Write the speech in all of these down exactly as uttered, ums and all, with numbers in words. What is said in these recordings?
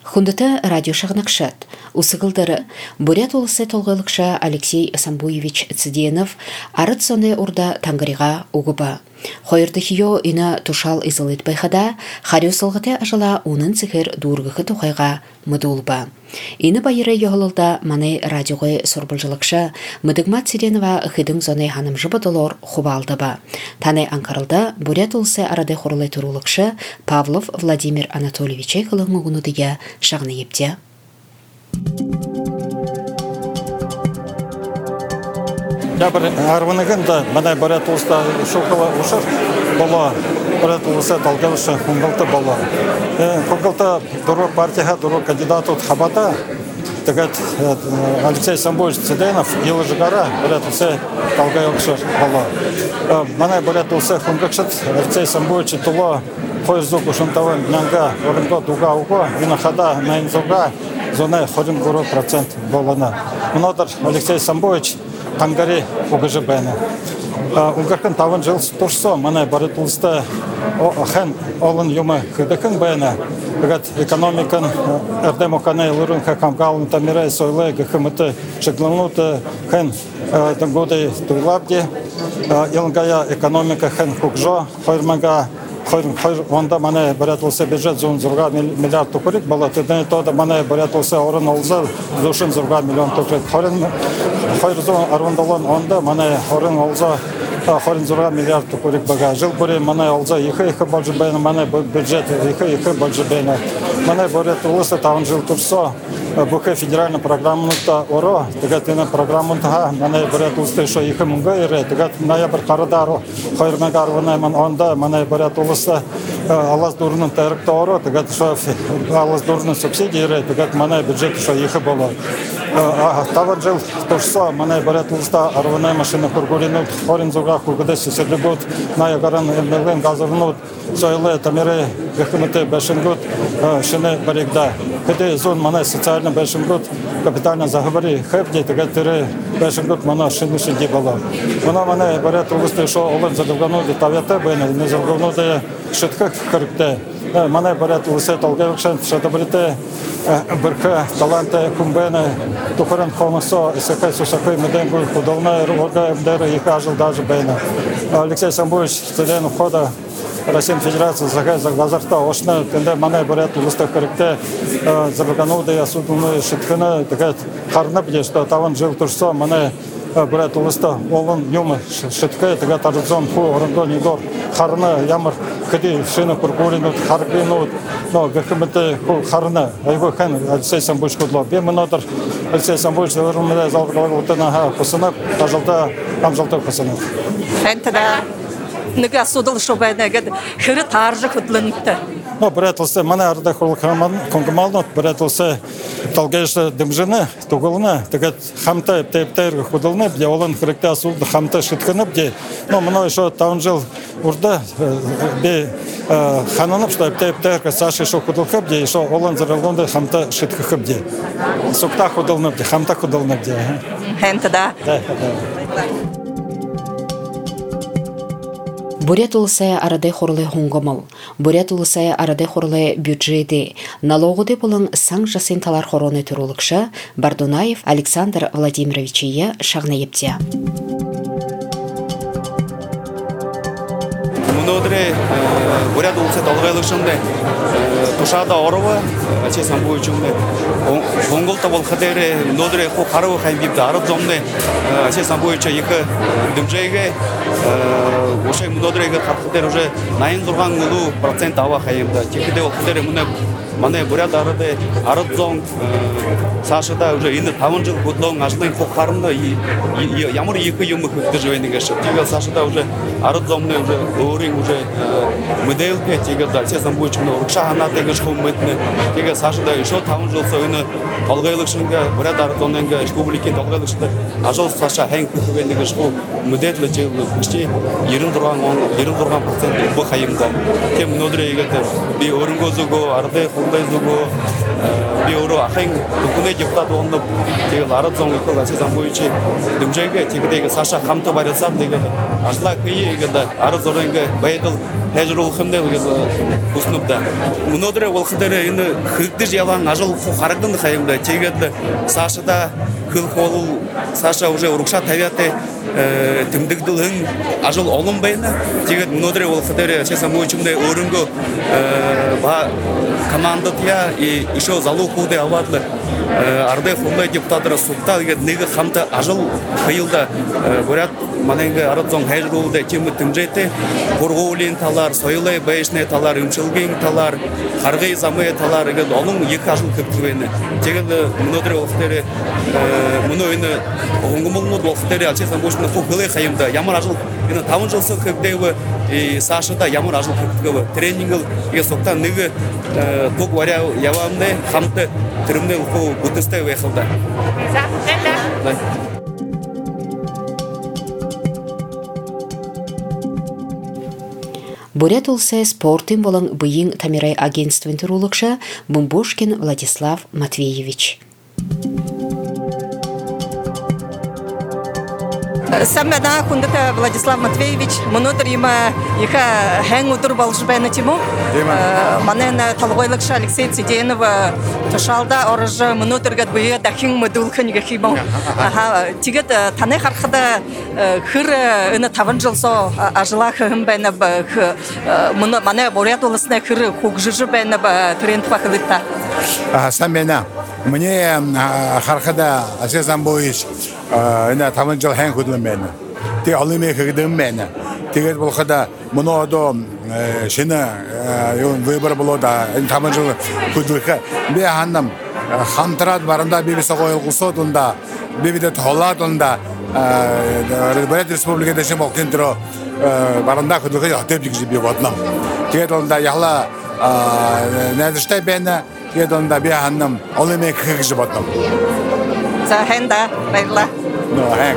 Хундата радио шагнакшат. Усыгылдары Бурят улысы толғылықша Алексей Самбуевич Циденов арыт соны урда таңғыриға угуба. Хойырды хио ина тушал изылыт байхада, харю сылғыты ажала унын цихер дургықы тухайға мыдулба. Ины байыры йоғылылда маны радиоғы сорбылжылықша Мыдыгма Циденова хыдың зоны ханым жыбыдылор хубалдыба. Таны анкарылда Бурят улысы арады хорылы турулықша Павлов Владимир Анатольевиче қылыңы ғынудыға шағны епте. Я бір арванығында мына Бурят улыста шоқылы ұшыр бола, Бурят улысы талғылышы құңғылты бола. Құңғылты дұру партияға, дұру кандидату хабата, тігіт Алексей Самбуевич Циденов елі жығара Бурят улысы талғылышы бола. Мына Бурят улысы құңғықшыт Алексей Самбуевич тұлы қойырзуқ ұшынтауын мәңгі орынғы дуға уғы, винахада мәйінзуға зоны хорин ғыру процент боланы. Мұнадыр Алексей Самбуевич Тангари угажы бәні. Уңғырқын тавын жыл тұрсо, мана Бурят улысты хэн олын юмы күдікін бәні. Бүгіт экономикын әрдем оқаны ұлырын қақамғалын тамирай сойлы ғықымыты жығлынуды хэн дұңгуды туйлабде. Еліңгая экономика хэн құқжо, қойырманға онда мана Бурят улысы бюджет зон зұрға миллиард тұқырик болды. Түдіне тода мана Бурят улысы орын олзы зушын зұрға миллион тұқырик. Қойыр зон арвандалын онда мана орын олзы хорин зұрға миллиард тұқырик бұға. Жыл бүрі мана олзы екі-екі болжы бәйні, мана бюджет екі-екі болжы бәйні. Мана Бурят улысы тавын жыл тұрсо, бұқы федеральный программынықта оро, тігетіні программынтыға мана Бурят улысты шо екі мұнға ері, тігет ноябр қарыдару қойырмег арванаймын онда мана Бурят улысы алаз дұрының тәрікті оро, тігет шо алаз дұрының субсидиері, тігет мана бюджет шо екі болу. Тавын жыл тұрсо, мана Бурят улыста арванай машины құргуринут, хорин зұрға құргыды сесерлігут, наягарын емелген газырынут, сойлы тамиры ғықымыты бәшінгут, шыны баригда. Кыды зон мана социальный бәшінгут, капитально заговори хэпде, тігеттері бәшінгут мана шыны шынде болу. Мана мана Бурят улысты шо олын задылғануды тавяты бәйні, не задылғануды шытқы кірікті. Мана Бурят улысы талғайықшын шатабырыты біркі таланты күмбәні тұқырын қомысо, ісіқай сусақай мүденгіл құдылны орға әмдері екі ажыл дажы бәйні. Алексей Самбуевич Циденов хода Российской Федерации загай заглазарта ошны тенде мана Бурят улысты кірікті задылғануды асудылны шытқыны тігет қарны біле, что тавын жыл тұрсо мана Бурят улысты олын юмы шытқы тігет арзон фу орынғы негор қарны ямыр кіде шыны құргуринут, қарғинут, но ғықымыты қарны айғы хэн Алексей Самбуевич құдлы. Бен мұнадыр Алексей Самбуевич ғырымыда залғылығы ұтынаға құсынып, ажалда амжалда құсынып. Әнтіда нүгі асудыл шобайнагад хыры таржы құдлынықты. Но Бурят улысы мана арда құңғымалнут, Бурят улысы талғайшы дымжыны, тұғылыны, тігет хамта ептейптейргі құдылыны, бде олын қырыкта асулды хамта шыткыны бде. Но мұна шо таун жыл урда бе хананып, что ептейптейргі саши шо құдылқы бде, шо олын зырылғынды хамта шыткықы бде. Сукта құдылыны бде, хамта құдылыны бде. Хэнтіда. Бурят улысы арады хорлы хуңгомыл. Бурят улысы арады хорлы бюджеты. Налогыды болың саң жасын талар хороны түрулықша Бардунаев Александр Владимировиче шағны епте. Мұнодыры Бурят улысы талғайлықшынды тушада орығы Алексей Самбуевичымды оңғылта бол қыдыры мұнодыры қо қарығы қайымбепті арып зомды Алексей Самбуевича екі дүмжайғы Ошай мұнодыры қатқыдыр уже найын тұрған ұлу процент ава қайымды. Текіде ол қыдыры мұны мана Бурят арыды арып зоң сашыда уже ені тавын жыл құтлауын ажылын қоққарымды ямыр екі юмы көкті жойнығы шып. Тегі сашыда уже арып зоңны уже орын уже мүдейлпе тегі Алексей Самбуевичымды ұрықша ғана тегі шқым мүтіні. Тегі сашыда үші тавын жыл соғыны талғайлықшынға Бурят арып зоңныңға республикин талғайлықшынды ажыл саша әң көкігендігі шқу мүдетлі жеғылы күште ерін тұрған процент бұл қайымда. Тем мұнодыры егеті бей орын көзігі арды құлдай зүгі бей ұры ақын дүкіне депутат оғынып тегіл арып зоң үкіл Алексей Самбуевичі дүмжайғы тегідегі саша қамты барысам дегені ажыла көйе егеді арып зорынғы байдыл хәзер ул хәмдә уснупта. Мунодре ул хәдәре инде хәддә ялан ажыл харагдан хаямда тегәдә Сашада хил хол Саша уже урукша тавяты тимдигдилин ажыл олым байна тегәд мунодре ул хәдәре чесам учымда орынго ба команда тя и еще залу худе авадлы арды фонда депутатлары сукта неге хамта ажыл хыйлда бурят маненге арыцон хәҗрулда тем тимжете бургулин талар сойлай бәйшне талар юмшылгин талар харгый замы талар ге оның екі ажыл көптүгене тегәд мунодре ул хәдәре муноyны оңгымылны ул хәдәре ачесам бошны хукылы хаимда ямар ажыл ина тавын жылсы көпдәйбе и Сашада ямар ажыл көптүгебе тренингл ге сукта неге ток варя явамны хамты тирмне ул бутыстай вехылда. Бурят улсы спортын болың бұйын Тамирай агентствен тұрулықша Бумбошкин Владислав Матвеевич. Саммена хундата Владислав Матвеевич, монотор има иха хэн удур балжбайна тиму. Манен талгойлыкша Алексей Циденов тушалда орыжы моноторгат быя дахин модулхан гахимо. Аха, тигет таны хархада хыр ына таван жылсо ажыла хым байна ба моно мане Бурят улысына хыр хугжыжы байна ба тренд пахылыта. Саммена мне хархада Асезам Бойич ina tamam jil hang kudum mena ti alime kudum mena tiget bolkhada mono do shina yon выбор было да tamam jil kudulka be hanam хамтрат баранда бибиса койлгусо тунда бибиде тола тунда Бурят республикада шем окентро баранда кудулка ятып жиби би ватнам tiget онда яхла надыштай бена tiget онда be hanam alime кыгжы ватнам За хенда байла. No, hang.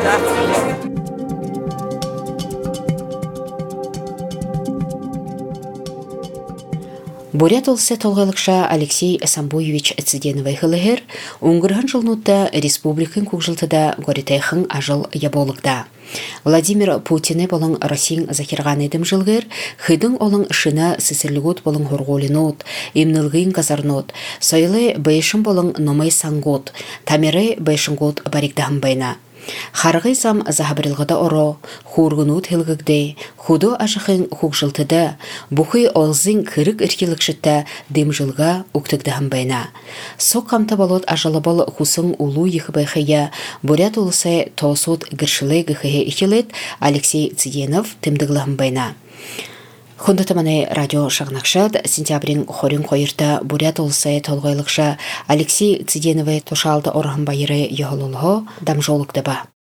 Бурят улсы толғайлықша Алексей Самбуевич Циденовай хылығыр, оңғырған жылнутта республикын көкжылтыда горетайхын ажыл яболықда. Владимир Путине болың Россиян захирған едім жылғыр, хыдың олың шына сісірлігіт болың хорғолинот, емнілгін қазарнот, сойлы бәйшін болың номай саңгот, тамиры бәйшінгот барикдағын байна. Харгый сам захабрилгыда оро, хургунут хилгыгде, худу ашықын хукжылтыда, бухы олзин кырык иркелікшітті демжылға уктыгдағын байна. Соқ қамта болот ажалабал хусын улу ехібайхая, Бурят улысы тоосуд гіршілі гіхіге икелет Алексей Циденов тімдіглағын байна. Хундатаманы радио шағнақшад, сентябрин хорин қойырта Бурят улысы толғайлықша Алексей Циденовай тушалды орғын байыры ехолулғы дамжолық даба.